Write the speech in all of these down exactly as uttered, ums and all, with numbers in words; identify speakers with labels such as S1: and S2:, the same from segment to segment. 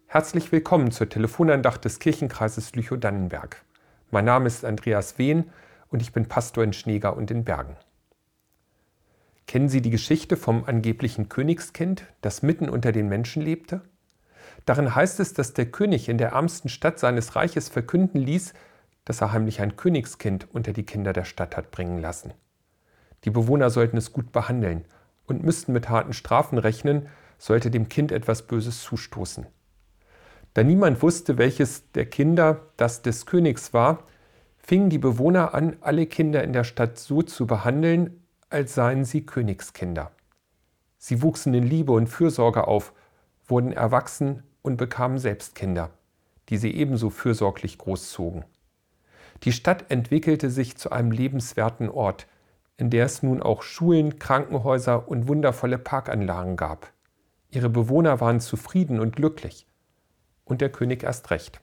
S1: Herzlich willkommen zur Telefonandacht des Kirchenkreises Lüchow-Dannenberg. Mein Name ist Andreas Wehn und ich bin Pastor in Schneegar und in Bergen. Kennen Sie die Geschichte vom angeblichen Königskind, das mitten unter den Menschen lebte? Darin heißt es, dass der König in der ärmsten Stadt seines Reiches verkünden ließ, dass er heimlich ein Königskind unter die Kinder der Stadt hat bringen lassen. Die Bewohner sollten es gut behandeln und müssten mit harten Strafen rechnen, sollte dem Kind etwas Böses zustoßen. Da niemand wusste, welches der Kinder das des Königs war, fingen die Bewohner an, alle Kinder in der Stadt so zu behandeln, als seien sie Königskinder. Sie wuchsen in Liebe und Fürsorge auf, wurden erwachsen und bekamen selbst Kinder, die sie ebenso fürsorglich großzogen. Die Stadt entwickelte sich zu einem lebenswerten Ort, in der es nun auch Schulen, Krankenhäuser und wundervolle Parkanlagen gab. Ihre Bewohner waren zufrieden und glücklich. Und der König erst recht.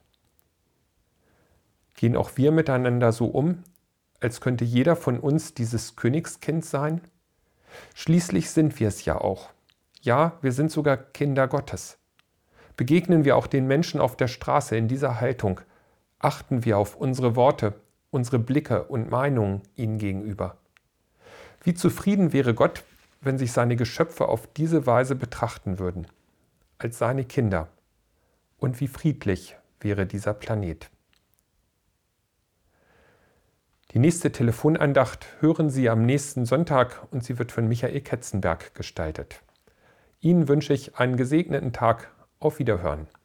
S1: Gehen auch wir miteinander so um, als könnte jeder von uns dieses Königskind sein? Schließlich sind wir es ja auch. Ja, wir sind sogar Kinder Gottes. Begegnen wir auch den Menschen auf der Straße in dieser Haltung, achten wir auf unsere Worte, unsere Blicke und Meinungen ihnen gegenüber. Wie zufrieden wäre Gott, wenn sich seine Geschöpfe auf diese Weise betrachten würden, als seine Kinder. Und wie friedlich wäre dieser Planet. Die nächste Telefonandacht hören Sie am nächsten Sonntag und sie wird von Michael Ketzenberg gestaltet. Ihnen wünsche ich einen gesegneten Tag. Auf Wiederhören.